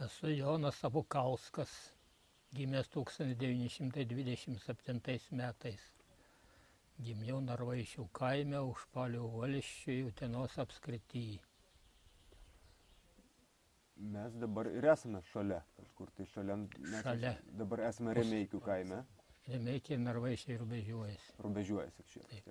Esu Jonas Abukauskas, gimęs 1927 metais. Gimiau Narvaišių kaime, Užpalių valsčiuje, Utenos apskrityje. Mes dabar ir esame šalia, kažkur tai šalia. Šalia. Dabar esame Remeikių kaime. Remeikiai ir Narvaišiai rubežiuojasi. Rubežiuojasi šiek tiek.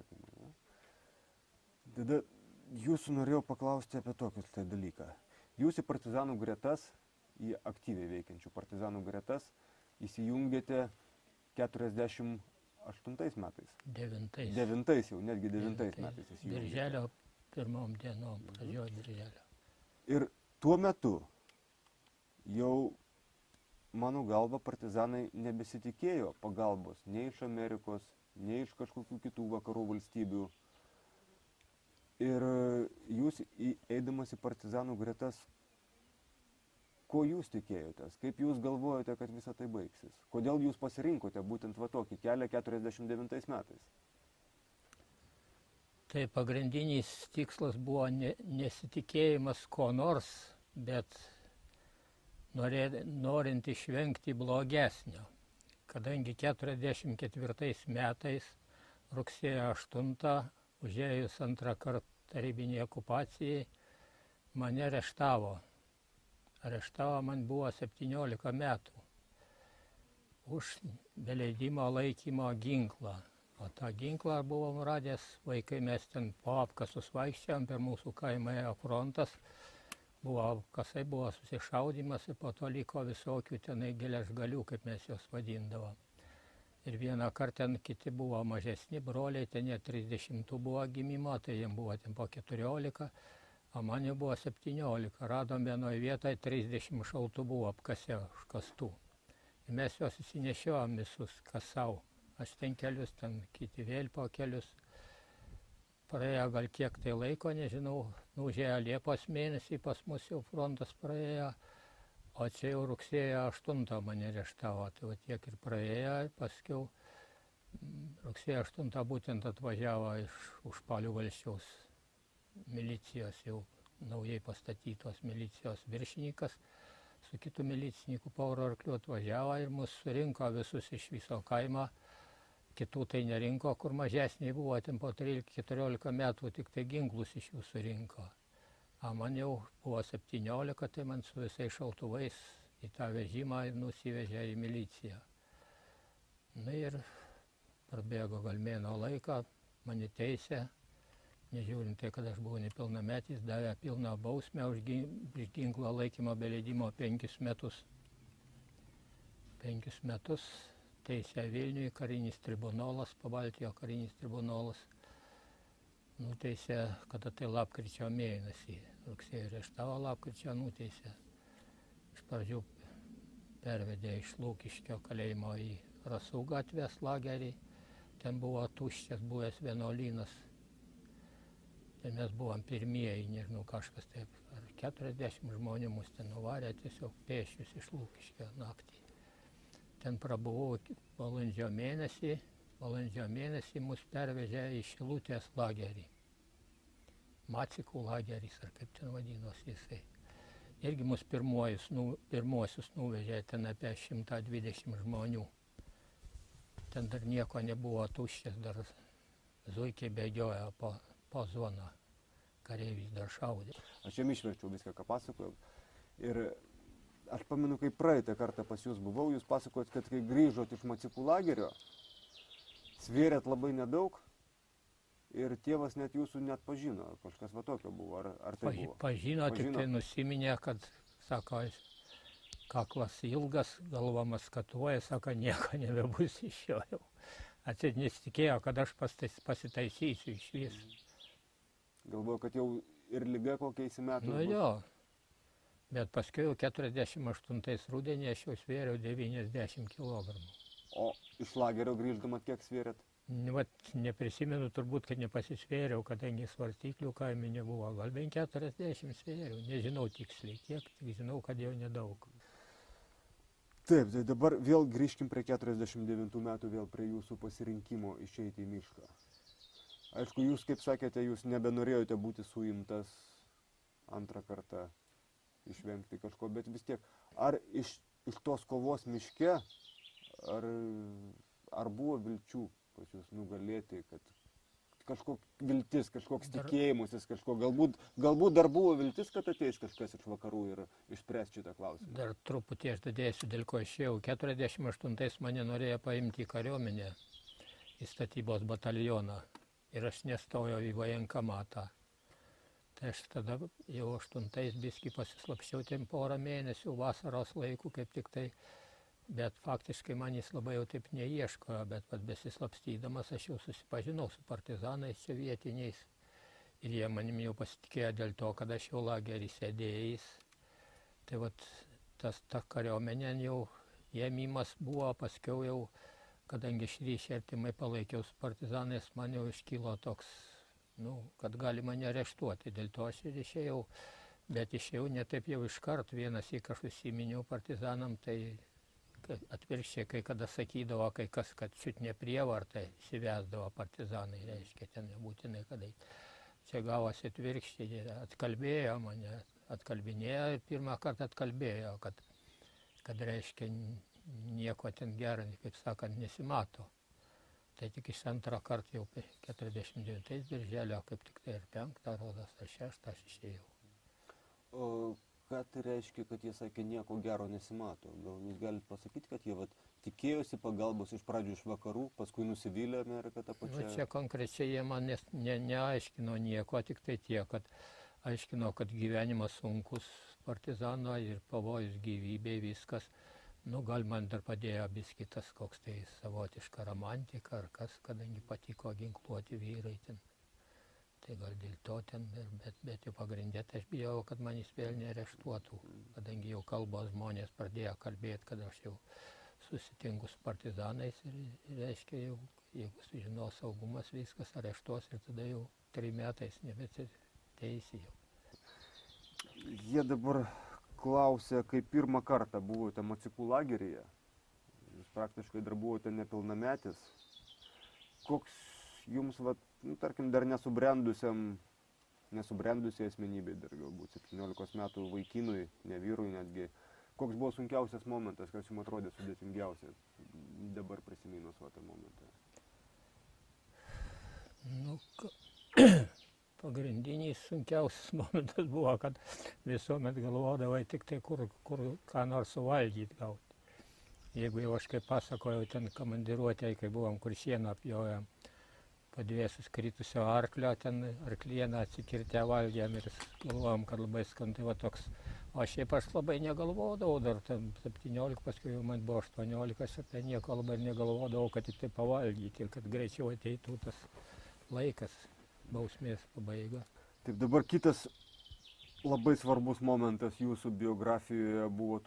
Tada jūsų norėjau paklausti apie tokius tai dalyką. Jūs į partizanų gretas, į aktyviai veikiančių partizanų gretas, įsijungėte 48 metais. 9. Jau, netgi 9 metais įsijungėte. Birželio pirmom dienom, pradžioj birželio. Ir tuo metu jau, mano galva, partizanai nebesitikėjo pagalbos nei iš Amerikos, nei iš kažkokių kitų vakarų valstybių. Ir jūs eidamas į partizanų gretas, ko jūs tikėjotės? Kaip jūs galvojate, kad visą tai baigsis? Kodėl jūs pasirinkote būtent va tokį kelią 49 metais? Tai pagrindinis tikslas buvo nesitikėjimas ko nors, bet norint išvengti blogesnio. Kadangi 44 metais rugsėjo 8 užėjus antrą kartą tarybinėje okupacijai, mane areštavo. Areštavo man buvo 17 metų už be leidimo laikymo ginklą. O tą ginklą buvom radęs vaikai, mes ten po apkasus vaikščiojom, per mūsų kaimą ėjo frontas. Buvo apkasai, buvo susišaudymas ir po to liko visokių tenai geležgalių, kaip mes juos vadindavom. Ir vieną kartą ten kiti buvo mažesni broliai, ten net 30 buvo gimimo, tai jiems buvo ten po 14, o man jau buvo 17. Radom vienoje vietoje 30 šautuvų apkase užkastų. Ir mes juos įsinešiojom visus kasau. Aš ten kelius, ten kiti vėl po kelius. Praėjo gal kiek tai laiko, nežinau, užėjo Liepos mėnesį, pas mus jau frontas praėjo. O čia jau rugsėjo 8 mane areštavo, tai va tiek ir praėjo, paskiau rugsėjo 8 būtent atvažiavo iš Užpalių valsčiaus milicijos, jau naujai pastatytos milicijos viršininkas, su kitu milicininku porą arklių atvažiavo ir mus surinko visus iš viso kaimo, kitų tai nerinko, kur mažesniai buvo, ten po 13-14 metų tik tai ginklus iš jų surinko. O man jau buvo 17, tai man su visais šautuvais į tą vežimą ir nusivežė į miliciją. Na ir prabėgo gal mėno laiką, mane teisė, nežiūrint tai, kad aš buvau nepilnametis, davė pilną bausmę už ginklo laikymą be leidimo 5 metus. 5 metus teisė Vilniuje karinis tribunolas, Pabaltijo karinis tribunolas. Nuteisė, kada tai lapkričio mėnesį, rugsėjo areštavo, lapkričio nuteisė. Iš pradžių pervedė iš Lukiškio kalėjimo į Rasų gatvės lagerį. Ten buvo tuščias buvęs vienuolynas. Tai mes buvom pirmieji, nežinau, kažkas taip, ar 40 žmonių mus ten nuvarė tiesiog pėsčius iš Lukiškio naktį. Ten prabuvau balandžio mėnesį mus pervežė į Šilutės lagerį. Macikų lageris, ar kaip ten vadinosi jisai. Irgi mus pirmuosius nuvežė ten apie 120 žmonių. Ten dar nieko nebuvo tuščias, dar zuikiai bėgiojo po zoną. Kareivis dar šaudė. Aš jam išverčiau viską, ką pasakojau. Ir aš pamenu, kai praeitą kartą pas jūs buvau, jūs pasakojot, kad kai grįžot iš Macikų lagerio, svėrėt labai nedaug ir tėvas net jūsų net pažino, kažkas va tokio buvo, ar tai buvo? Pažino, tik tai nusiminė, kad, sako, kaklas ilgas, galva maskatuoja, sako, nieko nebebus iš jo jau. Atsit nesitikėjo, kad aš pasitaisysiu iš vis. Galvoju, kad jau ir liga kokia įsimetų. Nu jo, bet paskui jau 48 rudenį aš jau svėriau 90 kilogramų. O iš lagerio grįždamat kiek svėrėt? Vat neprisimenu turbūt, kad nepasisvėriau, kadangi svarstyklių kaime nebuvo. Gal bent 40 svėriau, nežinau tiksliai kiek, tik žinau, kad jau nedaug. Taip, tai dabar vėl grįžkim prie 49 metų, vėl prie jūsų pasirinkimo išeiti į mišką. Aišku, jūs, kaip sakėte, jūs nebenorėjote būti suimtas antrą kartą išvengti kažko, bet vis tiek, ar iš tos kovos miške, ar buvo vilčių pas jūs nugalėti, kad kažkoks viltis, kažkoks tikėjimasis, galbūt dar buvo viltis, kad ateis kažkas iš vakarų ir išspręs šitą klausimą. Dar truputį aš dadėsiu, dėl ko išėjau. 48 mane norėjo paimti į kariuomenę, į statybos batalioną. Ir aš nestojau į vojenkomatą. Tai aš tada jau 8 biskį pasislapščiau ten porą mėnesių, vasaros laikų kaip tik tai. Bet faktiškai man jis labai jau taip neieškojo, bet besislapstydamas aš jau susipažinau su partizanais čia vietiniais. Ir jie manim jau pasitikėjo dėl to, kad aš jau lagerį sėdėjais. Tai vat ta kariuomenė jau ėmimas buvo, paskiau jau, kadangi ryšį artimai palaikiau su partizanais, man jau iškilo toks, kad gali mane areštuoti. Dėl to aš ir išėjau, bet išėjau ne taip jau iškart. Vienas į kažkus įminiau partizanam, tai atvirkščiai, kai kada sakydavo, kai kas, kad čiut ne prievartai įsivesdavo partizanai, reiškia, ten nebūtinai kadai. Čia gavosi atvirkščiai, atkalbėjo mane, atkalbinėjo ir pirmą kartą atkalbėjo, kad reiškia, nieko ten gero, kaip sakant, nesimato. Tai tik iš antrą kartą jau 49 birželio, kaip tik tai ir 5, rodos, ar 6 aš išėjau. O ką tai reiškia, kad jie sakė, nieko gero nesimato? Gal jūs galite pasakyti, kad jie tikėjosi pagalbos iš pradžių iš vakarų, paskui nusivylė Ameriką tą pačią? Čia konkrečiai jie man neaiškino nieko, tik tai tiek, kad aiškino, kad gyvenimas sunkus partizano ir pavojus gyvybei, viskas. Gal man dar padėjo biskitas koks tai savotiška romantika ar kas, kadangi patiko ginkluoti vyrai ten. Tai gal dėl to ten, bet jau pagrindė, tai aš bijau, kad manęs vėl neareštuotų, kadangi jau kalbos žmonės pradėjo kalbėti, kad aš jau susitinku su partizanais ir reiškia jau, jeigu sužino saugumas, viskas areštuos ir tada jau 3 metais nebeteisi jau. Jie dabar klausė, kai pirmą kartą buvote Macikų lageryje, jūs praktiškai dar buvote nepilnametis, koks jums, tarkim, dar nesubrendusiai asmenybei, dar galbūt 17 metų vaikinui, ne vyrui netgi, koks buvo sunkiausias momentas, kas jums atrodė sudėtingiausias, dabar prisiminus tą momentą? Pagrindinis sunkiausias momentas buvo, kad visuomet galvodavai tik tai, kur ką nors suvalgyti gauti. Jeigu jau aš kaip pasakojau, ten komandiruotėje, kai buvom, kur šieną apjojom, padvėsus kritusio arklio, ten arklieną atsikirtę valgėm ir galvojom, kad labai skantai va toks. O šiaip aš labai negalvodavau, dar ten 17, paskui jau man buvo 18, ir tai nieko labai negalvodavau, kad tik tai pavalgyti ir kad greičiau ateitų tas laikas. Bausmės pabaiga. Taip, dabar kitas labai svarbus momentas jūsų biografijoje buvo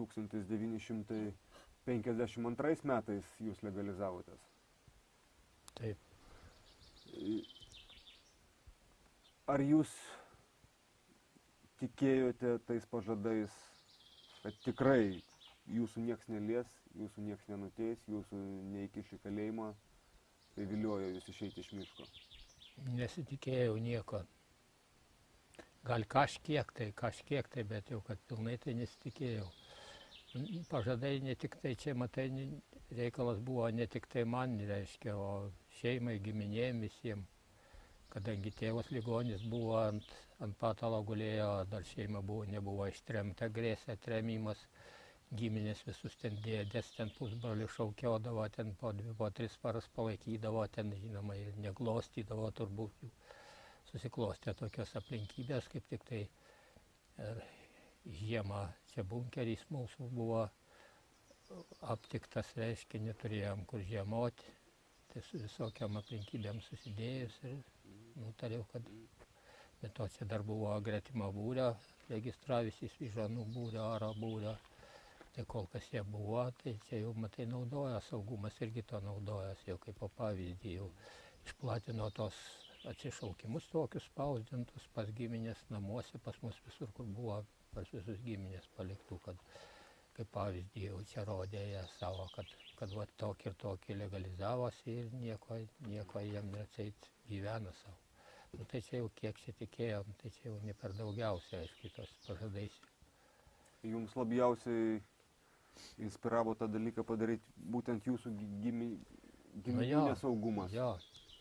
1952 metais jūs legalizavotės. Taip. Ar jūs tikėjote tais pažadais, kad tikrai jūsų nieks nelies, jūsų nieks nenuteis, jūsų neįkiš į kalėjimą, tai viliojo jūs išeiti iš miško? Nesitikėjau nieko. Gal kažkiek tai, bet jau kad pilnai tai nesitikėjau. Pažadai ne tik tai čia, matai, reikalas buvo ne tik tai man, reiškia, o šeimai, giminėm visiems. Kadangi tėvas ligonis buvo ant patalo gulėjo, dar šeima nebuvo ištremta, grėsė tremimas. Giminės visus ten dėdės, ten pusbrolių šaukiodavo, ten po 2-3 paras palaikydavo, ten žinoma ir neglostydavo, turbūt susiklostė tokios aplinkybės, kaip tik tai žiemą čia bunkeris mūsų buvo aptiktas, reiškia, neturėjom kur žiemoti, tai su visokiam aplinkybėm susidėjus ir nutariau, kad be to čia dar buvo gretimo būrio, registravisis Vyžanų būrio, Aro būrio. Tai kol kas jie buvo, tai čia jau, matai, naudoja, saugumas irgi to naudojas, jau kaip po pavyzdį jau išplatino tos atsišaukimus tokius spausdintus pas giminės namuose, pas mus visur, kur buvo, pas visus giminės paliktų, kad kaip pavyzdį jau čia rodė jie savo, kad va tokį ir tokį legalizavosi ir nieko jiem neatseit gyvena savo. Tai čia jau kiek čia tikėjom, tai čia jau ne per daugiausia, aišku, tos pažadais. jums labiausiai inspiravo tą dalyką padaryti būtent jūsų giminių saugumas? Jo,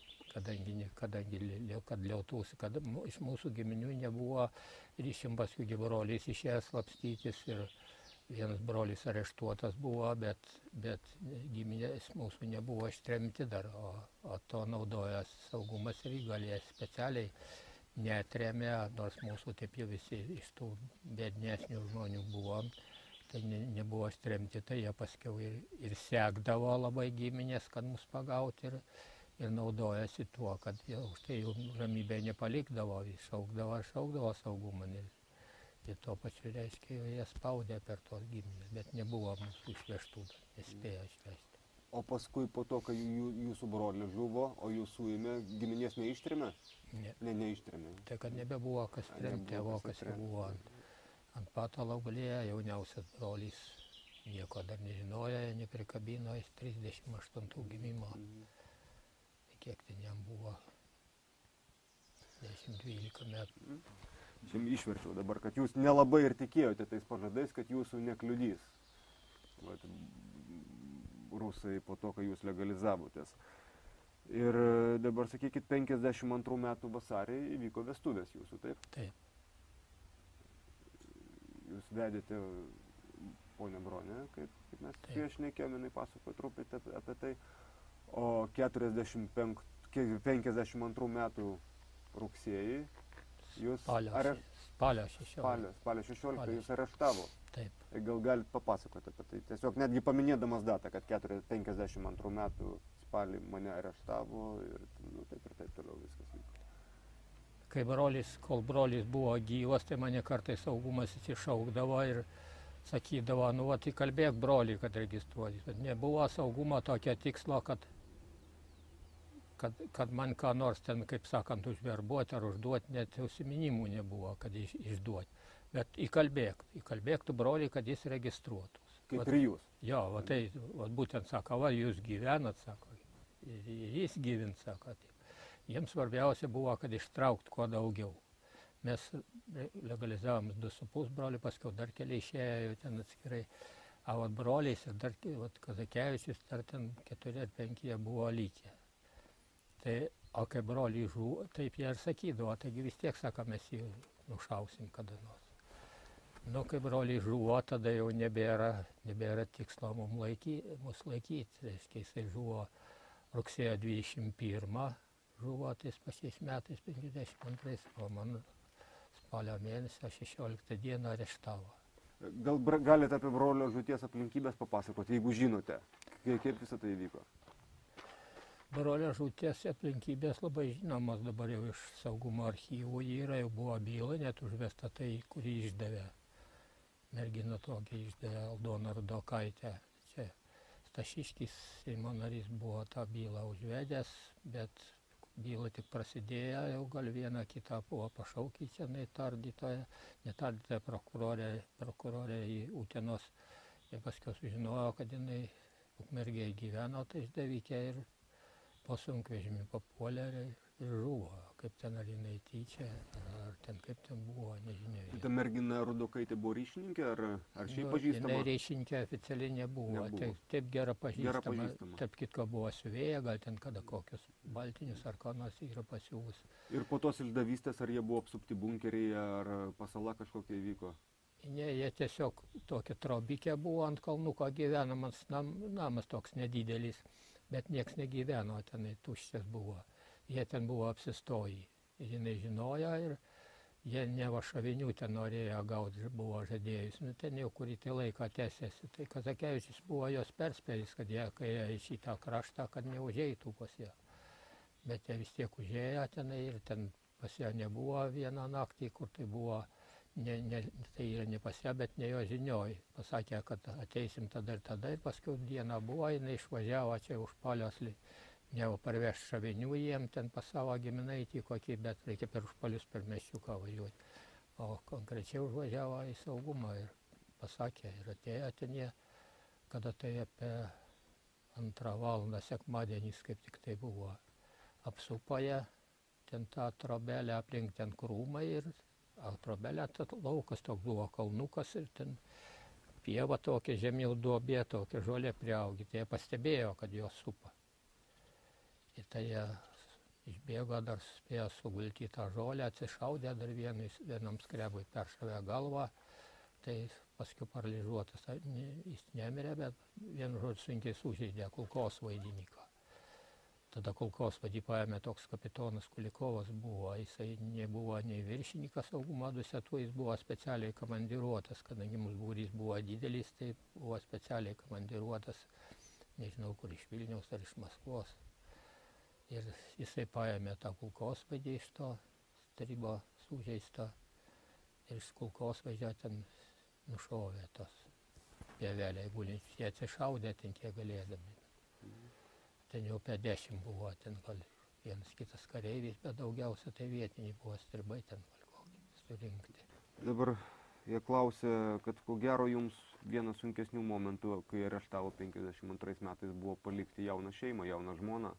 kad liautųsi, kad iš mūsų giminių nebuvo ryšim paskui broliais išėjęs slapstytis ir vienas brolis areštuotas buvo, bet giminės mūsų nebuvo ištremti dar, o to naudojas saugumas ir galės specialiai netremė, nors mūsų taip jau visi iš tų biednesnių žmonių buvo, tai nebuvo ištremti, tai jie paskiau ir sekdavo labai giminės, kad mus pagauti ir naudojasi tuo, kad už tai jų ramybę nepalikdavo, šaukdavo saugumą. Ir tuo pačiu reiškia, jie spaudė per tos giminės, bet nebuvo mūsų išvežtų, nespėjo išvežti. O paskui po to, kai jūsų brolis žuvo, o jūs suėmė, giminės neištrėmė? Ne. Neištrėmė. Tai kad nebebuvo kas tremti, kas jau buvo ant patalo gulėjo, jauniausias brolis nieko dar nežinojo, neprikabino, jis 38 gimimo. Kiek ten jam buvo? 10-12 metų. Čia išverčiau dabar, kad jūs nelabai ir tikėjote tais pažadais, kad jūsų nekliudys. Vat, rusai po to, kai jūs legalizavotės. Ir dabar, sakykit, 52 metų vasarį įvyko vestuvės jūsų, taip? Taip. Jūs vedėte ponę Bronę, kaip mes prieš šnekėjome, jinai pasakojo truputį apie tai. O 52 metų rugsėjį jūs Spalio 16 jūs areštavo. Taip. Gal galit papasakoti apie tai? Tiesiog netgi paminėdamas datą, kad 52 metų spalį mane areštavo ir taip toliau viskas vyko. Kol brolis buvo gyvas, tai mane kartais saugumas įsišaukdavo ir sakydavo, nu va, tai kalbėk brolį, kad registruotis. Bet nebuvo saugumo tokio tikslo, kad man ką nors ten, kaip sakant, užverbuoti ar užduoti, net užsiminimų nebuvo, kad išduoti. Bet įkalbėk tu brolį, kad jis registruotus. Kaip ir jūs? Jo, va tai, va, būtent sako, va, jūs gyvenat, sako, ir jis gyvint, sako. Jiems svarbiausia buvo, kad ištraukt kuo daugiau. Mes legalizavom 2,5 brolių, paskiau dar keli išėjo ten atskirai. O vat broliais ir dar Kazakevičius, dar ten 4 ar 5 buvo likę. Tai, o kai broliai žuvo, taip jie ir sakydavo, taigi vis tiek, sako, mes jį nušausim kada nors. Nu, kai broliai žuvo, tada jau nebėra tikslo mus laikyti. Reiškia, jisai žuvo rugsėjo 21, žuvo tais pačiais metais 52, o man spalio mėnesio 16 dieną areštavo. Gal galite apie brolio žūties aplinkybės papasakoti, jeigu žinote, kaip visą tai vyko? Brolio žūties aplinkybės labai žinomos, dabar jau iš saugumo archyvų yra, jau buvo byla, net užvesta tai, kurį išdavė. Mergina tokia išdavė Aldona Rudokaitė. Čia Stašiškis, Seimo narys, buvo tą bylą užvedęs, bet byla tik prasidėjo, jau gal vieną kitą buvo pašaukė čia netardytoja prokurorė į Utenos. Ir paskui sužinojo, kad jinai Ukmergėje gyveno, tai išdavikė ir po sunkvežimį papuolė ir žuvo. Kaip ten, ar jinai tyčia, ar ten kaip ten buvo, nežinia. Ta mergina Rudokaitė buvo ryšininkė, ar šiaip pažįstama? Jinai ryšininkė oficialiai nebuvo. Taip gera pažįstama. Taip kitko buvo siuvėja, gal ten kada kokius baltinius ar ką nors yra pasiūvus. Ir po tos išdavystės, ar jie buvo apsupti bunkeriai, ar pasala kažkokia įvyko? Ne, jie tiesiog tokia trobikė buvo ant kalnuko gyvenamas namas toks nedidelis, bet nieks negyveno, tenai tuščias buvo. Jie ten buvo apsistoję. Jinai žinojo ir jie neva šavinių ten norėjo gauti, buvo žadėjus. Nu, ten jau kurį tai laiką tęsėsi. Tai Kazakevičius buvo jos perspėjęs, kad jie, kai į šitą kraštą, kad neužeitų pas ją. Bet jie vis tiek užėjo tenai ir ten pas ją nebuvo vieną naktį, kur tai buvo, tai yra ne pas ją, bet ne jo žinioj. Pasakė, kad ateisim tada ir paskui dieną buvo, jinai išvažiavo čia už Palios. Neva parveš šavinių jiem ten pas savo giminaitį kokį, bet reikia per užpalius per Meščiuką važiuoti. O konkrečiai užvažiavo į saugumą ir pasakė, ir atėjo ten jie, kada tai apie 2 valandą sekmadienis, kaip tik tai buvo, apsupoje ten tą trobelę aplink ten krūmai ir Trobelė, laukas toks buvo kalnukas ir ten pieva tokia, žemiau duobė, tokia žolė priaugi. Tai jie pastebėjo, kad jos supa. Ir tai jie išbėgo, dar spėjo sugulti tą žolę, atsišaudė dar vienam skrebui, peršavė galvą. Tai paskui paralyžiuotas, jis nemirė, bet vienu žodžiu sunkiai sužeidė kulkosvaidininką. Tada kulkosvaidį paėmė toks kapitonas Kulikovas buvo, jisai nebuvo nei viršininkas saugumo dusetų, jis buvo specialiai komandiruotas, kadangi mūsų būrys buvo didelis, tai buvo specialiai komandiruotas, nežinau kur, iš Vilniaus ar iš Maskvos. Ir jisai paėmė tą kulkosvaidį iš to stribo sužeisto ir iš kulkosvaidžio ten nušovė tos pievelėje gulinčius. Jie atsišaudė ten kiek galėdami. Ten jau apie 10 buvo, ten gal vienas kitas kareivis, bet daugiausia tai vietiniai buvo stribai ten surinkti. Dabar jie klausė, kad ko gero jums vienas sunkesnių momentų, kai areštavo 52 metais, buvo palikti jauną šeimą, jauną žmoną.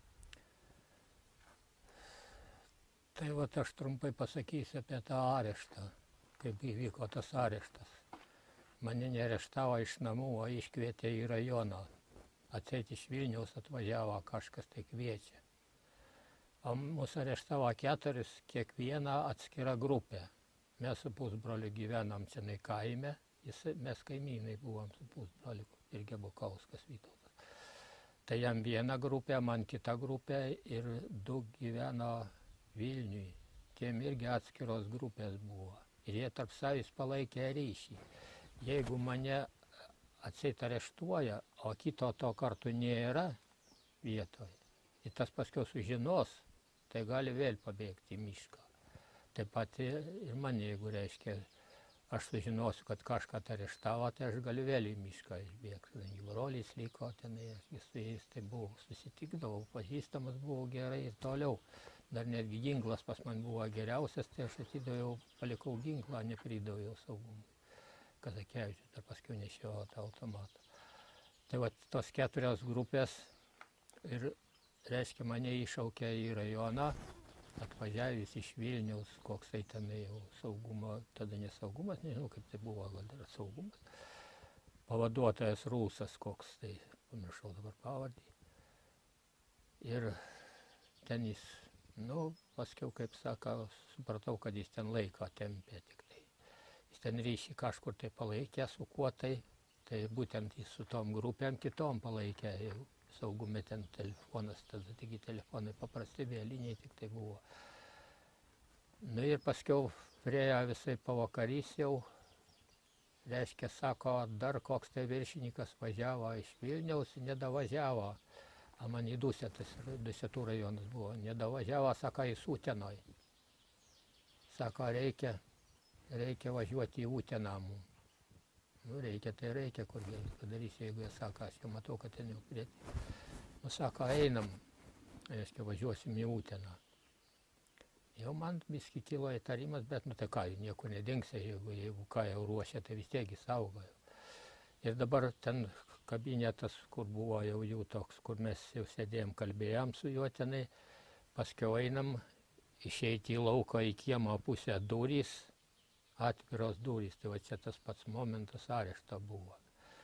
Tai vat aš trumpai pasakysiu apie tą areštą, kaip įvyko tas areštas. Mane neareštavo iš namų, o iškvietė į rajoną. Atseit iš Vilniaus atvažiavo, kažkas tai kviečia. O mūsų areštavo 4, kiekvieną atskirą grupę. Mes su pusbroliu gyvenam čia kaime, mes kaimynai buvom su pusbroliu, irgi Bukauskas Vytautas. Tai jam viena grupė, man kita grupė ir 2 gyveno Vilniui. Tiem irgi atskiros grupės buvo. Ir jie tarp savęs palaikė ryšį. Jeigu mane atseit areštuoja, o kito to kartu nėra vietoje, ir tas paskiau sužinos, tai gali vėl pabėgti į mišką. Taip pat ir man, jeigu reiškia, aš sužinosiu, kad kažką areštavo, tai aš galiu vėl į mišką išbėgti. Kadangi brolis liko ten, su jais tai buvau, susitikdavau, pažįstamas buvau gerai ir toliau. Dar netgi ginklas pas man buvo geriausias, tai aš atidaviau, palikau ginklą, nepridaviau saugumui. Kazakevičius, dar paskui nešiojo tą automatą. Tai va tos 4 grupės ir, reiškia, mane iššaukė į rajoną, atvažiavęs iš Vilniaus, koks tai ten jau saugumo, tada nesaugumas, nežinau kaip tai buvo, gal dar saugumas. Pavaduotojas Rusas koks tai, pamiršau dabar pavardį. Ir ten jis, paskiau, kaip sako, supratau, kad jis ten laiką tempė tik tai. Jis ten ryšį kažkur tai palaikė su kuo tai būtent jis su tom grupėm kitom palaikė. Saugume ten telefonas, tada taigi telefonai paprasti, vėliniai tik tai buvo. Ir paskiau priejo visai pavakarys jau, reiškia, sako, dar koks tai viršininkas važiavo iš Vilniaus, nedavažiavo. A man į Dusetų rajonas buvo, nedavažiavo, sako, į Utenoj. Sako, reikia važiuoti į Uteną. Reikia, tai reikia, kur padarysi, jeigu jie sako, aš jau matau, kad ten jau prieti. Sako, einam, reiškia, važiuosim į Uteną. Jau man viski kilo įtarimas, bet tai ką, nieko nedingsi, jeigu ką jau ruošia, tai vis tiek saugojo. Ir dabar ten kabinetas, kur buvo jau jų toks, kur mes jau sėdėjom, kalbėjom su juo tenai, paskiau einam, išeiti į lauką į kiemą pusę durys, atviros durys, tai va čia tas pats momentas arešto buvo.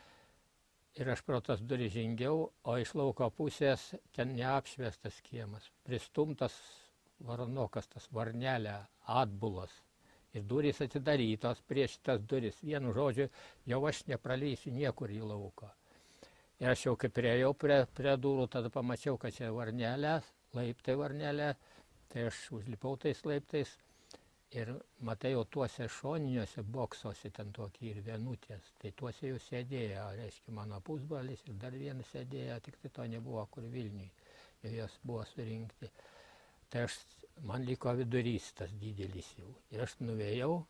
Ir aš pro tas durys žengiau, o iš lauko pusės ten neapšviestas kiemas, pristumtas varanokas, tas varnelė, atbulas. Ir durys atidarytos prieš tas duris. Vienu žodžiu, jau aš nepraleisiu niekur į lauką. Ir aš jau kaip priejau prie durų, tada pamačiau, kad čia varnelė, laiptai varnelė, tai aš užlipau tais laiptais ir matai jau tuose šoniniuose boksuose ten tokie ir vienutės, tai tuose jau sėdėjo, reiškia, mano pusbrolis ir dar vienas sėdėjo, tik tai to nebuvo kur Vilniui, jau jos buvo surinkti. Tai man liko vidurys tas didelis jau. Ir aš nuvėjau,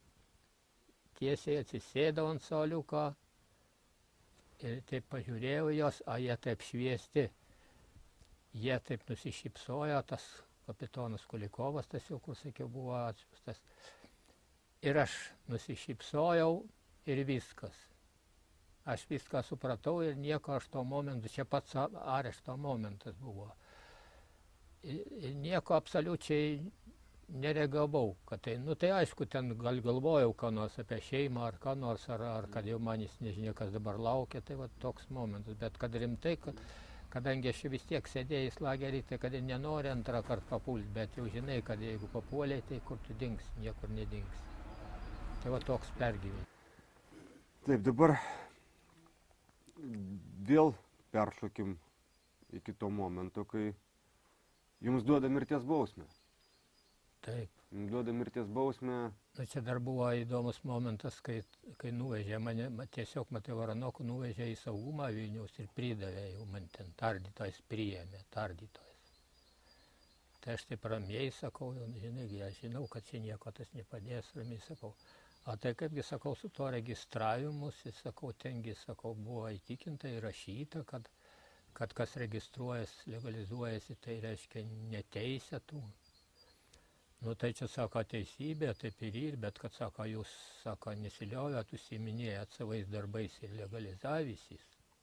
tiesiai atsisėdau ant suoliuko ir taip pažiūrėjau jos, o jie taip šviesti. Jie taip nusišypsojo, tas kapitonas Kulikovas, tas jau, kur sakiau, buvo atsiųstas. Ir aš nusišypsojau ir viskas. Aš viską supratau ir nieko aš to momentu, čia pats arešto momentas buvo. Ir nieko absoliučiai nereagavau, kad tai, nu tai aišku, ten galvojau ką nors apie šeimą ar ką nors, ar kad jau manęs nežinia, kas dabar laukia, tai va toks momentas, bet kad rimtai, kadangi aš vis tiek sėdėjęs lagerį, tai kad nenori antrą kartą papulti, bet jau žinai, kad jeigu papuoliai, tai kur tu dingsi, niekur nedingsi. Tai va toks pergyvenimas. Taip, dabar vėl peršokim iki to momento, kai jums duoda mirties bausmę. Taip. Jums duoda mirties bausmę. Nu, čia dar buvo įdomus momentas, kai nuvežė mane, tiesiog Matė Varanokų nuvežė į saugumą Vilniaus ir pridavė jau man ten tardytojas priėmė, tardytojas. Tai aš taip ramiai sakau, žinai, aš žinau, kad čia nieko tas nepadės, ramiai sakau. O tai kaipgi, sakau, su to registravimus, sakau, tengi, sakau, buvo įtikinta įrašyta, kad kas registruojasi, legalizuojasi, tai reiškia neteisėtų. Nu tai čia, sako, teisybė, taip ir, bet kad, sako, jūs, sako, nesiliovėt, užsiiminėjat savais darbais ir legalizavysis.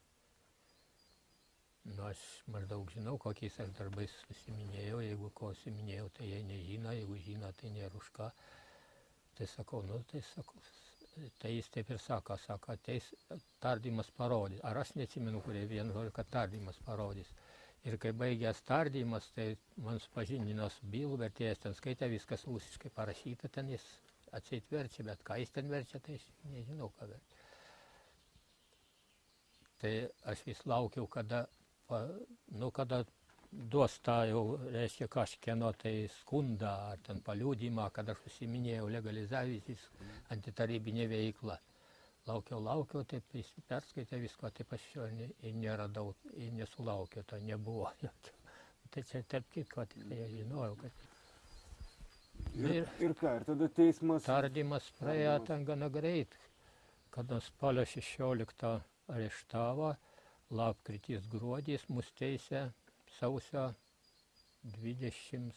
Nu aš maždaug žinau, kokiais aš darbais užsiiminėjau, jeigu ko užsiiminėjau, tai jie nežino, jeigu žino, tai nėra už ką. Tai sakau, nu tai sakau, tai jis taip ir sako, tardymas parodys. Ar aš neatsimenu, kurie vien žodžiu, kad tardymas parodys. Ir kai baigęs tardymas, tai man supažindino su bylų vertėjas, ten skaitė viskas rusiškai parašyta, ten jis atseit verčia, bet ką jis ten verčia, tai aš nežinau, ką verčia. Tai aš vis laukiau, kada duos tą jau, reiškia, kažkieno tai skundą ar ten paliudymą, kad aš užsiiminėjau legalizavisis antitarybinė veikla. Laukiau, taip jis perskaitė visko, taip aš jo neradau, nesulaukiau, to nebuvo. Tai čia tarp kitko, tai aš žinojau, kad... Ir ką, ir tada teismas... Tardymas praėjo ten gana greit, kada spalio 16 areštavo, lapkritis gruodis, mus teisė sausio 25-26,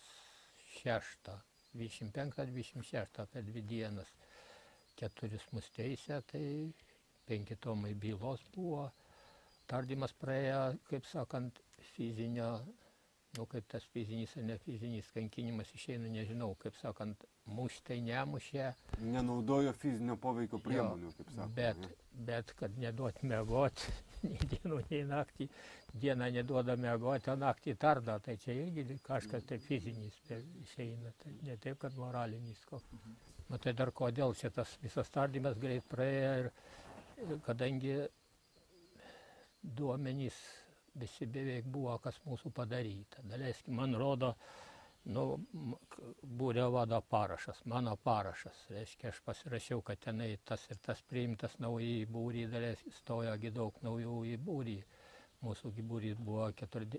apie 2 dienas. 4 mus teisė, tai 5 tomai bylos buvo. Tardymas praėjo, kaip sakant, fizinio, nu kaip tas fizinis ar ne fizinis kankinimas išeina, nežinau, kaip sakant, mušti tai nemušė. Nenaudojo fizinio poveikio priemonių, kaip sakant. Bet kad neduot mėgoti, nei dienų, nei naktį, dieną neduoda mėgoti, o naktį tardo, tai čia irgi kažkas tai fizinis išeina, tai ne taip, kad moralinis koks. Nu tai dar kodėl čia tas visas tardymas greit praėjo ir kadangi duomenys visi beveik buvo, kas mūsų padaryta. Daleiskim, man rodo, būrio vado parašas, mano parašas. Reiškia, aš pasirašiau, kad tenai tas ir tas priimtas naujai į būrį, stojo daug naujų į būrį. Mūsų būrys buvo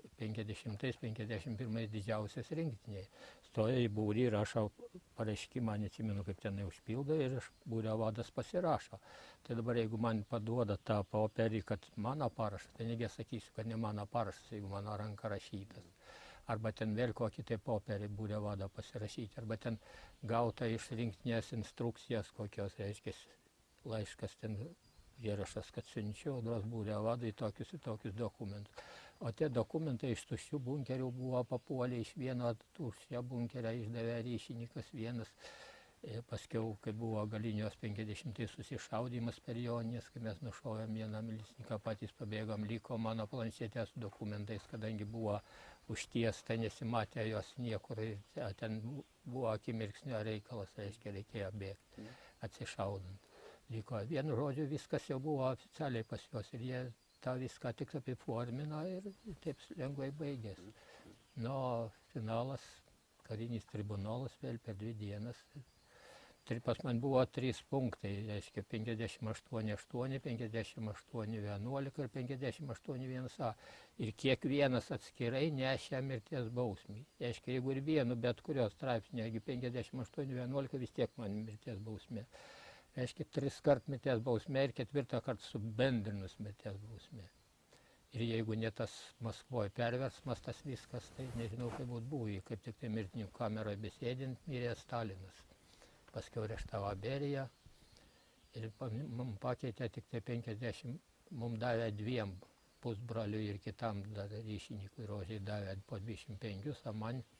50-51 didžiausias rinktiniai. Stojo į būrį, rašo pareiškimą, neatsimenu, kaip tenai užpildo ir būrio vadas pasirašo. Tai dabar, jeigu man paduoda tą popierį, kad mano parašas, tai negi sakysiu, kad ne mano parašas, jeigu mano ranka rašytas. Arba ten vėl kokį tai popierį būrio vado pasirašyti, arba ten gauta iš rinktinės instrukcijas, kokios, reiškia, laiškas ten įrašas, kad siunčiau audros būrio vadui tokius ir tokius dokumentus. O tie dokumentai iš tuščių bunkerių buvo papuolę, iš vieno tuščio bunkerio išdavė ryšininkas vienas. Paskiau, kai buvo Galinijos 50 susišaudymas per Jonines, kai mes nušovėm vieną milicininką, patys pabėgom, liko mano planšetė su dokumentais, kadangi buvo užtiesta, nesimatė jos niekur, ten buvo akimirksnio reikalas, reiškia, reikėjo bėgti, atsišaudant. Liko vienu žodžiu, viskas jau buvo oficialiai pas juos ir jie tą viską tik apiformino ir taip lengvai baigėsi. Nu, finalas, karinis tribunolas vėl per 2 dienas. Pas man buvo 3 punktai, reiškia 58-8, 58-11 ir 58-1A. Ir kiekvienas atskirai nešė mirties bausmį. Reiškia, jeigu ir vienu bet kurios straipsnio, jeigu 58-11 vis tiek man mirties bausmė. Reiškia, 3 kart mirties bausmė ir 4 kart subendrinus mirties bausmė. Ir jeigu ne tas Maskvoje perversmas, tas viskas, tai nežinau, kaip būtų buvę. Kaip tik tai mirtininkų kameroje besėdint mirė Stalinas. Paskiau areštavo Beriją ir mums pakeitė tik tai 50, mums davė 2 pusbroliui ir kitam ryšininkui Rožiai davė po 25, o man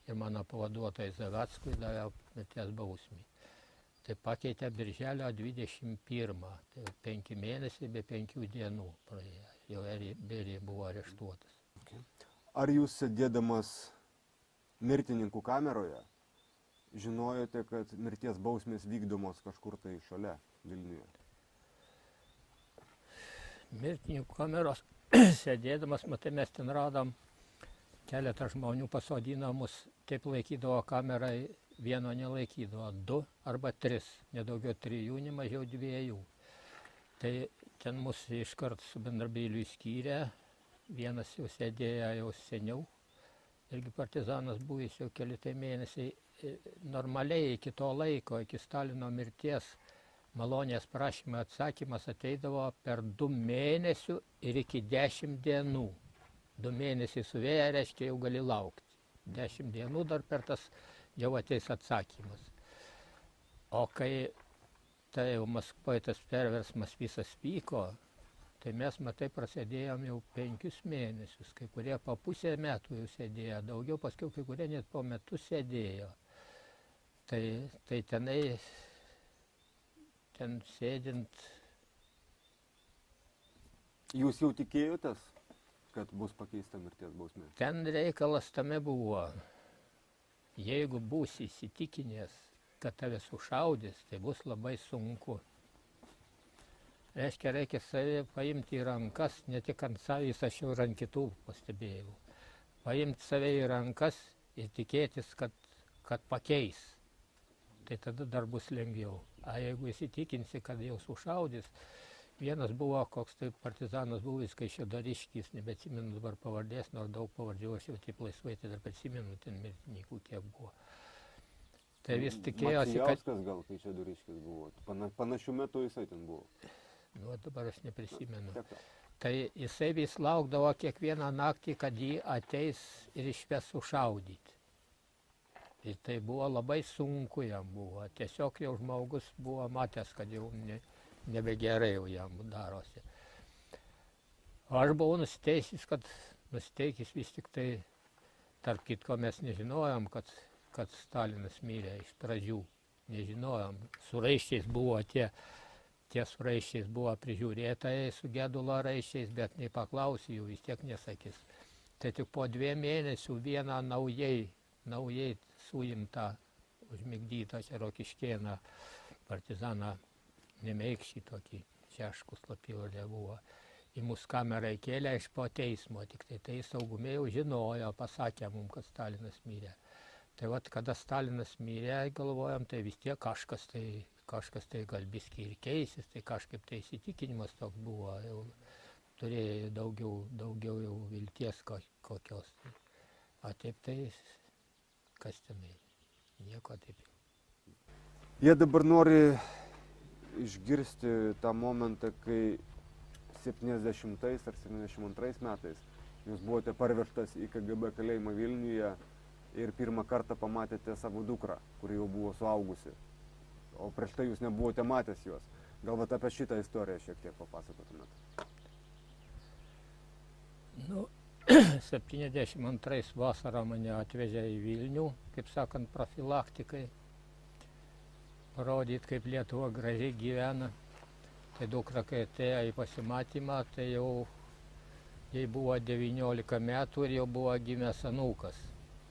ir mano pavaduotojai Zaveckui davė mirties bausmį. Tai pakeitė birželio 21, tai 5 mėnesiai be 5 dienų praėjo, jau Berija buvo areštuotas. Ar jūs sėdėdamas mirtininkų kameroje žinojote, kad mirties bausmės vykdomos kažkur tai šalia Vilniuje? Mirtininkų kameros sėdėdamas, matai, mes ten radom keletą žmonių pasodinamus, taip laikydavo kamerai, vieno nelaikydavo, 2 arba 3, nedaugiau 3, ne mažiau 2. Tai ten mus iškart su bendrabyliu skyrė, vienas jau sėdėjo jau seniau, irgi partizanas buvęs jau keli tai mėnesiai. Normaliai iki to laiko, iki Stalino mirties, malonės prašymą atsakymas ateidavo per 2 mėnesių ir iki 10 dienų. 2 mėnesiai suvėję, reiškia, jau gali laukti. 10 dienų dar per tas jau ateis atsakymas. O kai tai jau Maskvoje tas perversmas visas vyko, tai mes, matai, prasidėjom jau 5 mėnesius. Kai kurie po pusę metų jau sėdėjo, daugiau, paskui kai kurie net po metus sėdėjo. Tai tenai, ten sėdint. Jūs jau tikėjotės, kad bus pakeista mirties bausmė? Ten reikalas tame buvo. Jeigu būsi įsitikinęs, kad tave sušaudys, tai bus labai sunku. Reikia save paimti į rankas, ne tik ant savęs, aš jau ir ant kitų pastebėjau. Paimti save į rankas ir tikėtis, kad pakeis. Tai tada dar bus lengviau. A jeigu įsitikinsi, kad jau sušaudys, vienas buvo, koks tai partizanas buvęs, Kaišiadoriškis, nebeatsimenu dabar pavardės, nors daug pavardžių, aš jau taip laisvai tai dar prisimenu, ten mirtininkų kiek buvo. Tai vis tikėjosi, kad... Macijauskas gal Kaišiadoriškis buvo, panašių metų jisai ten buvo. Nu, dabar aš neprisimenu. Taip. Tai jisai vis laukdavo kiekvieną naktį, kad jį ateis ir išves sušaudyti. Ir tai buvo labai sunku jam buvo. Tiesiog jau žmogus buvo matęs, kad jau nebegerai jau jam darosi. O aš buvau nusiteikęs vis tik tai, tarp kitko mes nežinojom, kad Stalinas mirė iš pradžių. Nežinojom. Su raiščiais buvo tie su raiščiais buvo prižiūrėtojai su gedulo raiščiais, bet nepaklausė jų, vis tiek nesakys. Tai tik po 2 mėnesių vieną naujai suimtą, užmigdytą Rokiškėną partizaną Nemeikšį tokį, Šeškus slapyvardė buvo. Į mus kamerą įkėlė iš po teismo, tik tai saugumiai jau žinojo, pasakė mums, kad Stalinas mirė. Tai vat, kada Stalinas mirė, galvojam, tai vis tiek kažkas tai gal biskį ir keisis, tai kažkaip tai įsitikinimas toks buvo, jau turėjo daugiau jau vilties kokios. O taip tai, kas tenai, nieko taip. Jie dabar nori išgirsti tą momentą, kai 70 ar 72 metais jūs buvote parvežtas į KGB kalėjimą Vilniuje ir pirmą kartą pamatėte savo dukrą, kuri jau buvo suaugusi. O prieš tai jūs nebuvote matęs jos. Galbūt apie šitą istoriją šiek tiek papasakotumėt. Nu, 72 vasarą mane atvežė į Vilnių, kaip sakant, profilaktikai. Parodyti, kaip Lietuva gražiai gyvena. Tai dukra, kai atėjo į pasimatymą, tai jau jai buvo 19 metų ir jau buvo gimęs anūkas.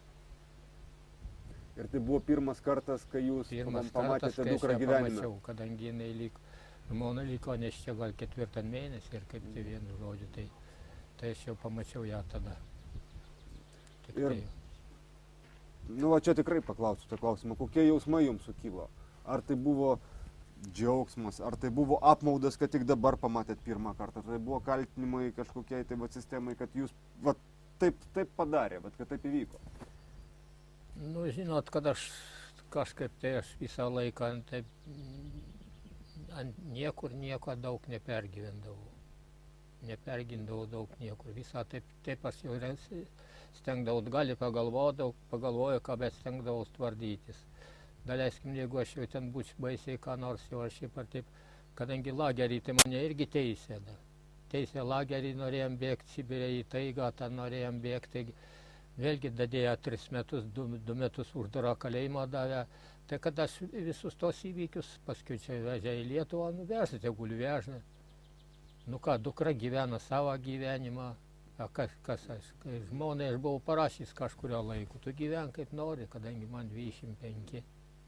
Ir tai buvo pirmas kartas, kai jūs pamatėte dukrą gyvenime? Pamačiau, kadangi jinai žmona liko neščia gal 4 mėnesį ir kaip tai vienu žodžiu, tai aš jau pamačiau ją tada. Ir, nu, čia tikrai paklausiu tą klausimą, kokie jausmai jums sukilo? Ar tai buvo džiaugsmas, ar tai buvo apmaudas, kad tik dabar pamatėt pirmą kartą, ar tai buvo kaltinimai kažkokiai tai sistemai, kad jūs taip padarė, kad taip įvyko? Nu, žinot, kad aš kažkaip tai aš visą laiką taip niekur nieko daug nepergyvendavau. Nepergindavau daug niekur. Visą taip aš jau stengdavau, gali pagalvoju, ką bet stengdavau tvardytis. Daleiskim, jeigu aš jau ten būčiau baisiai ką nors jau aš šiaip ar taip, kadangi lagerį tai mane irgi teisė. Teisė lagerį norėjom bėgti Sibirė į taigą, ten norėjom bėgti. vėlgi dadėjo 3 metus, 2 metus uždaro kalėjimo davė. Tai kad aš visus tos įvykius paskui čia vežė į Lietuvą, nuvežė, tegul vežė. Nu ką, dukra gyvena savo gyvenimą. A kas aš, kai žmonai aš buvau parašys kažkurio laiku, tu gyven kaip nori, kadangi man 25.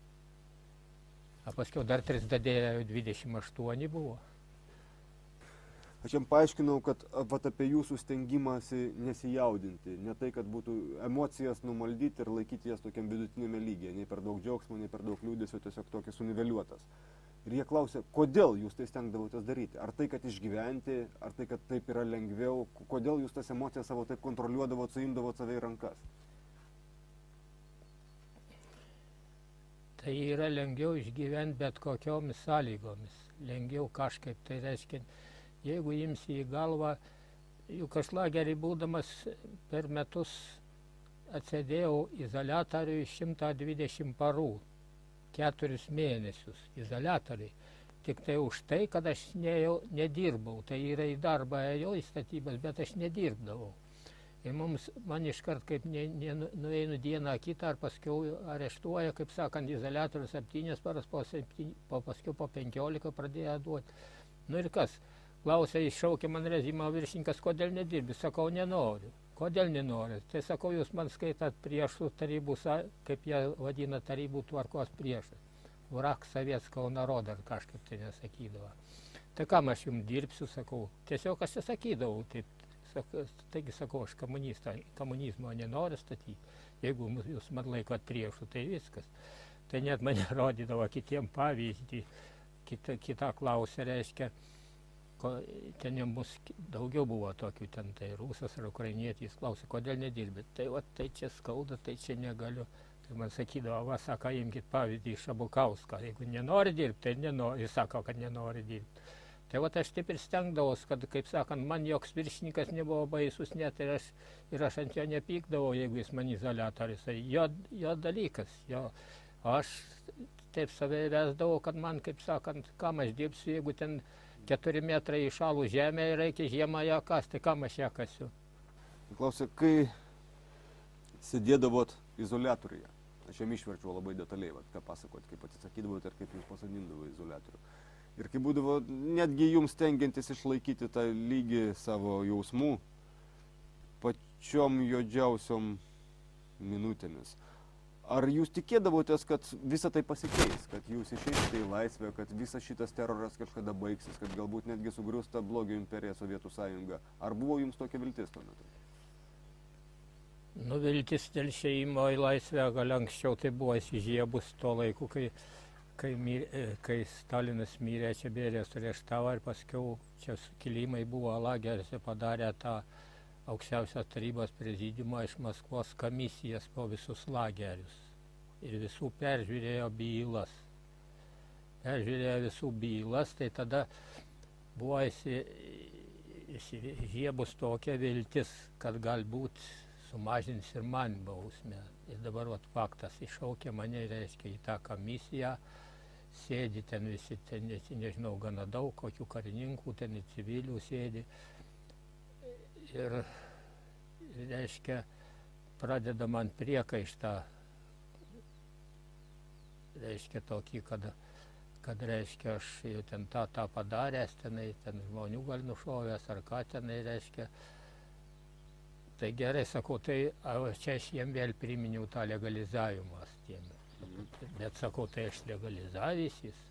A paskiau dar 3 dadėjo 28 buvo. Aš jam paaiškinau, kad vat apie jūsų stengimąsi nesijaudinti, ne tai, kad būtų emocijas numaldyti ir laikyti jas tokiam vidutinėme lygyje, nei per daug džiaugsmo, nei per daug liūdesio, tiesiog tokias suniveliuotas. Ir jie klausė, kodėl jūs tai stengdavotės daryti? Ar tai, kad išgyventi, ar tai, kad taip yra lengviau, kodėl jūs tas emocijas savo taip kontroliuodavot, suimdavot save į rankas? Tai yra lengviau išgyventi bet kokiomis sąlygomis. Lengviau kažkaip, tai reiškia, jeigu imsi į galvą, juk aš lagerį būdamas per metus atsėdėjau izoliatoriui 120 parų, 4 mėnesius izoliatoriui. Tik tai už tai, kad aš nedirbau, tai yra į darbą ėjau į statybas, bet aš nedirbdavau. Ir man iškart kaip nueinu dieną kitą, ar paskiau areštuoja, kaip sakant, izoliatorius 7 paras, paskiau po 15 pradėjo duoti. Nu ir kas? Klausė, iššaukė man režimo viršininkas, kodėl nedirbi? Sakau, nenoriu. Kodėl nenori? Tai sakau, jūs man skaitat priešų tarybų, kaip jie vadina, tarybų tvarkos priešas. Vrak sovietskого naroda, ar kažkaip tai nesakydavo. Tai kam aš jums dirbsiu, sakau. Tiesiog aš sakydavau. Taigi sakau, aš komunizmo nenoriu statyti. Jeigu jūs man laikot priešų, tai viskas. Tai net mane rodydavo kitiem pavyzdį. Kita klausė, reiškia, ten mus daugiau buvo tokių, ten tai rusas ar ukrainietis, klausė, kodėl nedirbit. Tai va, tai čia skauda, tai čia negaliu. Tai man sakydavo, va, sako, imkit pavyzdį iš Abukauską. Jeigu nenori dirbti, tai nenori, jis sako, kad nenori dirbti. Tai va, aš taip ir stengdavos, kad, kaip sakant, man joks viršininkas nebuvo baisus net ir aš ant jo nepykdavau, jeigu jis man izoliatorius. Tai jo dalykas, jo. O aš taip save vesdavau, kad man, kaip sakant, kam aš dirbsiu, jeigu ten 4 metrai įšalų žemė ir reikia žiemą ją kasti, kam aš ją kasiu. Klausė, kai sėdėdavot izoliatoriuje, aš jam išverčiau labai detaliai, ką pasakot, kaip atsisakydavot ir kaip jūs pasodindavo izoliatorių. Ir kai būdavo netgi jums stengiantis išlaikyti tą lygį savo jausmų pačiom juodžiausiom minutėmis. Ar jūs tikėdavotės, kad visa tai pasikeis, kad jūs išeisite į laisvę, kad visas šitas teroras kažkada baigsis, kad galbūt netgi sugrius ta blogio imperija Sovietų sąjunga? Ar buvo jums tokia viltis tuo metu? Nu, viltis dėl išėjimo į laisvę gal anksčiau tai buvo įsižiebus tuo laiku, kai Stalinas mirė, čia Berijas areštavo ir paskiau čia sukilimai buvo lageriuose padarę tą aukščiausios tarybos prezidiumą iš Maskvos komisijas po visus lagerius. Ir visų peržiūrėjo bylas. Peržiūrėjo visų bylas, tai tada buvo įsižiebus tokia viltis, kad galbūt sumažins ir man bausmę. Ir dabar vat faktas iššaukė mane, reiškia, į tą komisiją. Sėdi ten visi, ten, nežinau, gana daug, kokių karininkų, ten ir civilių sėdi. Ir, reiškia, pradeda man priekaištą, reiškia, tokį, kad reiškia, aš jau ten tą padaręs, ten žmonių gal nušovęs, ar ką tenai, reiškia. Tai gerai, sakau, tai čia aš jiem vėl priminiau tą legalizavimą. Bet sakau, tai aš legalizavysis.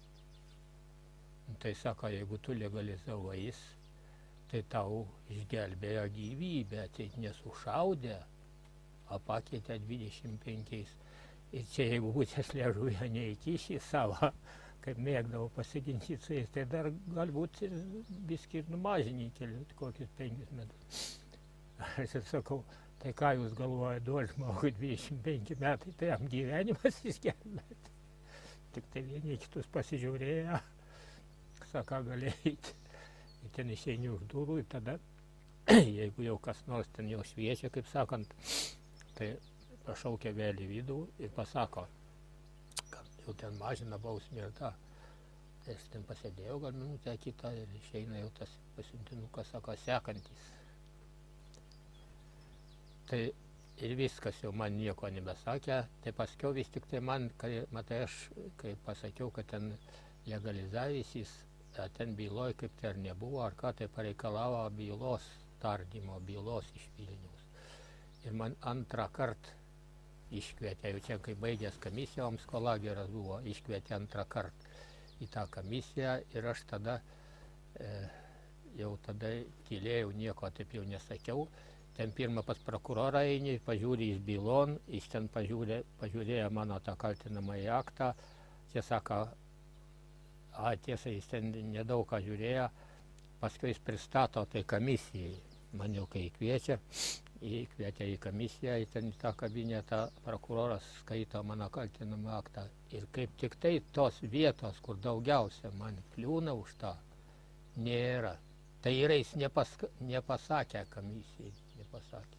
Tai sako, jeigu tu legalizavais, tai tau išgelbėjo gyvybę, tai nesušaudė, o pakeitė 25. Ir čia jeigu būtės liežuvio neįkiši savo, kaip mėgdavau pasiginti su jais, tai dar galbūt ir biskį ir numažinį kelius kokius 5 metus. Aš sakau, tai ką jūs galvojate, duoti žmogui 25 metai, tai jam gyvenimas išgelbėti. Tik tai vieni kitus pasižiūrėjo, sako, gali eiti. Ir ten išeini už durų ir tada, jeigu jau kas nors ten jau šviečia, kaip sakant, tai pašaukia vėl į vidų ir pasako, kad jau ten mažina bausmę ir tą. Tai aš ten pasėdėjau gal minutę kitą ir išeina jau tas pasiuntinukas, sako, sekantis. Tai ir viskas, jau man nieko nebesakė. Tai paskiau vis tik tai man, matai, aš kai pasakiau, kad ten legalizavisis, ten byloj kaip tai ar nebuvo, ar ką, tai pareikalavo bylos tardymo, bylos iš Vilniaus. Ir man antrą kartą iškvietė, jau čia kai baigęs komisiją, Omsko lageras buvo, iškvietė antrą kartą į tą komisiją ir aš tada jau tada tylėjau, nieko taip jau nesakiau. Ten pirmą pas prokurorą eini, pažiūri iš bylon, iš ten pažiūrėjo mano tą kaltinamąjį aktą. Jie sako, tiesa, jis ten nedaug ką žiūrėjo, paskui jis pristato tai komisijai. Man jau kai kvietė į komisiją, į ten tą kabinetą, prokuroras skaito mano kaltinamą aktą. Ir kaip tik tai tos vietos, kur daugiausia man kliūna už tą, nėra. Tai yra jis nepasakė komisijai, nepasakė.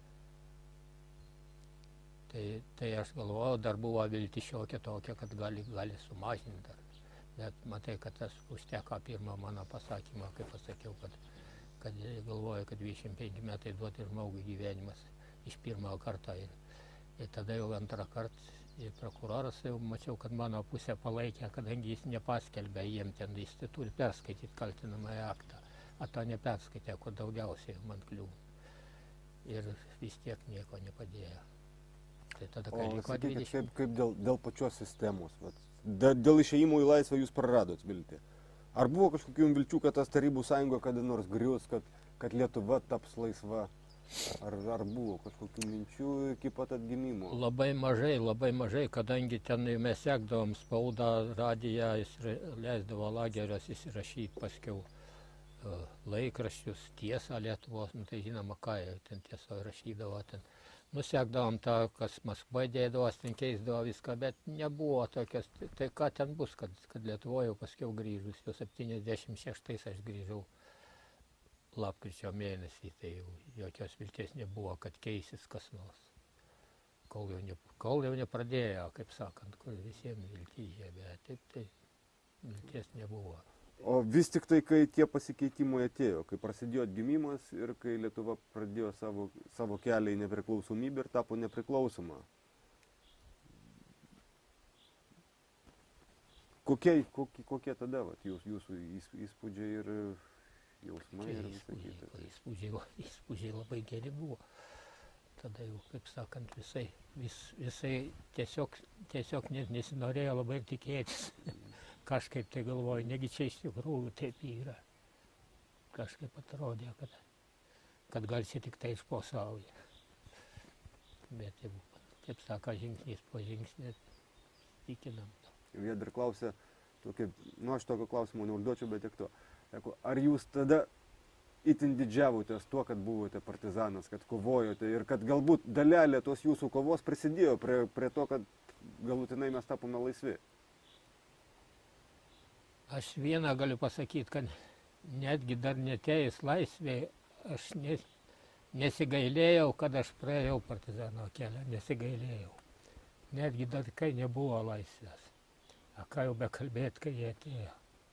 Tai aš galvojau, dar buvo viltis šiokia tokia, kad gali sumažinti dar. Bet matai, kad tas užteko pirmą mano pasakymą, kai pasakiau, kad galvoju, kad 25 metai duoti žmogui gyvenimas iš pirmo karto. Ir tada jau antrą kartą ir prokuroras jau mačiau, kad mano pusę palaikė, kadangi jis nepaskelbė jiem ten, jis turi perskaityti kaltinamąjį aktą. A to neperskaitė, kur daugiausiai man kliūna. Ir vis tiek nieko nepadėjo. Tai tada, kai liko 20... Kaip dėl pačios sistemos, dėl išėjimo į laisvę jūs praradot viltį. Ar buvo kažkokių vilčių, kad tas Tarybų sąjunga kada nors grius, kad Lietuva taps laisva? Ar buvo kažkokių minčių iki pat atgimimo? Labai mažai, kadangi ten mes sekdavom spaudą, radiją, jis leisdavo lagerios įsirašyti paskiau laikraščius, tiesą Lietuvos, tai žinoma, ką ten tiesoje rašydavo, ten nusekdavom tą, kas Maskvoje dėdavo, ten keisdavo viską, bet nebuvo tokios, tai ką ten bus, kad Lietuvoje jau paskiau grįžus, jau 76 aš grįžau lapkričio mėnesį, tai jau jokios vilties nebuvo, kad keisis kas nors. Kol jau nepradėjo, kaip sakant, kur visiems viltyje, bet taip tai vilties nebuvo. O vis tik tai, kai tie pasikeitimai atėjo, kai prasidėjo atgimimas ir kai Lietuva pradėjo savo kelią į nepriklausomybę ir tapo nepriklausoma. Kokie tada jūsų įspūdžiai ir jausmai ir visą kitą? Įspūdžiai labai geri buvo. Tada jau, kaip sakant, visai tiesiog nesinorėjo labai tikėtis. Kažkaip tai galvoju, negi čia iš tikrųjų taip yra. Kažkaip atrodė, kad gal čia tik tai iš pasaulyje. Bet jau, kaip sako, žingsnis po žingsnį tikinam. Jie dar klausė, aš tokio klausimo neužduočiau, bet tik to. Ar jūs tada itin didžiavotės tuo, kad buvote partizanas, kad kovojote ir kad galbūt dalelė tos jūsų kovos prisidėjo prie to, kad galutinai mes tapome laisvi? Aš vieną galiu pasakyti, kad netgi dar netėjus laisvėje, aš nesigailėjau, kad aš praėjau partizano kelią, nesigailėjau. Netgi dar kai nebuvo laisvės. A ką jau bekalbėti, kai jie atėjo.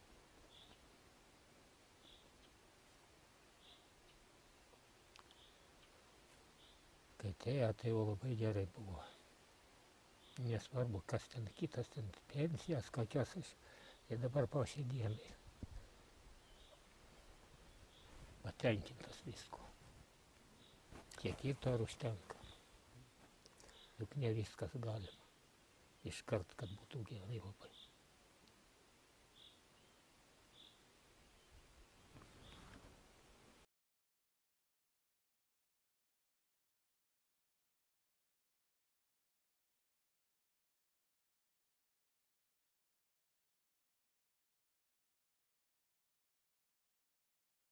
Kai atėjo, tai jau labai gerai buvo. Nesvarbu, kas ten kitas, ten pensijas, kokios aš. Ir dabar po šiai dienai patenkintas visko. Kiek kito ir užtenka. Juk ne viskas galima. Iškart, kad būtų gerai labai.